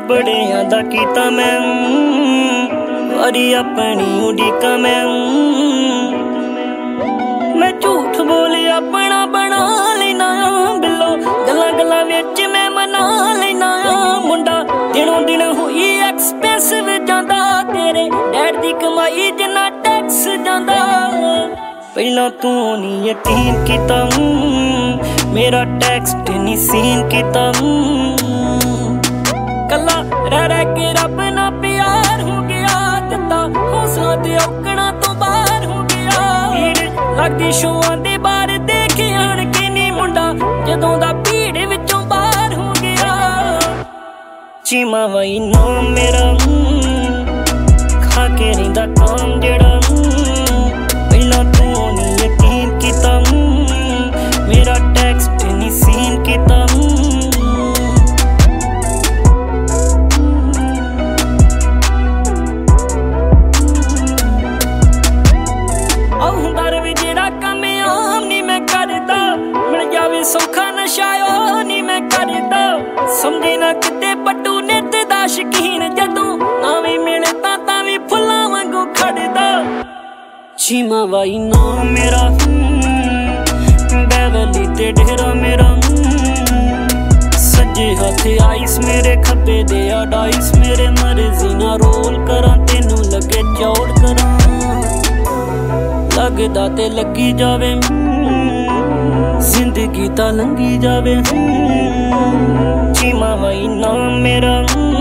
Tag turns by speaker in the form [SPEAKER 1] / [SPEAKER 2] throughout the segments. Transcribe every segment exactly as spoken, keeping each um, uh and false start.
[SPEAKER 1] बड़ियां दा कीता मैं वारी अपनी उड़ीका मैं मैं झूठ बोले अपना बना लेना बिलो गल्ला गल्ला विच मैं मना लेना मुंडा दिनों दिन हुई एक्सपेंसिव जांदा तेरे डैड दी कमाई जिन्ना टैक्स जांदा पहला तू नहीं यकीन कीता मेरा टेक्स्ट नहीं सीन कीता कला रह रह के रब ना प्यार हो गया दिता हौसला ते औकड़ा तो बाहर हो गया लगदी शोआं दे बाहर देख आण के नी मुंडा जदों दा भीड़ विचों बाहर हो गया चीमा वही नाम मेरा खा के रहिंदा काम जेड़ा पहला तू नहीं यकीन कीता मेरा टेक्स्ट नहीं सीन कीता सौखा नशायो नी मैं करदा समझे ना किते पट्टू नित दा शकीन जदों नावी मिले तां तां वी फुल्लां वांगू खड़दा चीमा वाई नाम मेरा बेवली ते डेरा मेरा सज्जे हाथ आइस मेरे खब्बे दे डाइस मेरे मर्जी ना रोल करां तेनू लगे चौड़ करां लगदा ते लगी जावे जिंदगी ता लंघी जावे चीमा वही नाम मेरा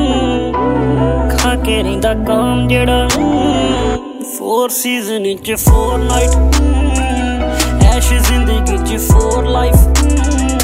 [SPEAKER 1] खा के रहिंदा काम जेड़ा फोर सीजन च फोर नाइट ऐश जिंदगी च फोर लाइफ